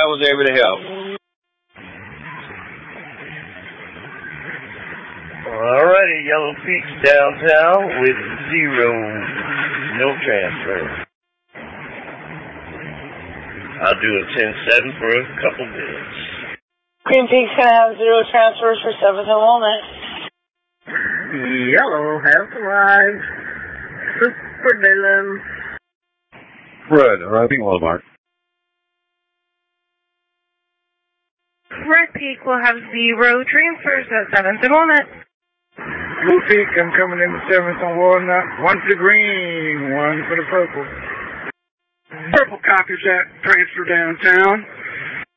I was able to help. Alrighty, Yellow Peaks downtown with 0, no transfer. I'll do a 10-7 for a couple bids. Green Peaks going to have 0 transfers for 7th and Walnut. Yellow has arrived. Super Dylan. Red, arriving Walmart. Red Peak will have 0 transfers at 7th and Walnut. Blue Peak, I'm coming in the 7th on Walnut. 1 for the green, 1 for the purple. Purple copies that transfer downtown.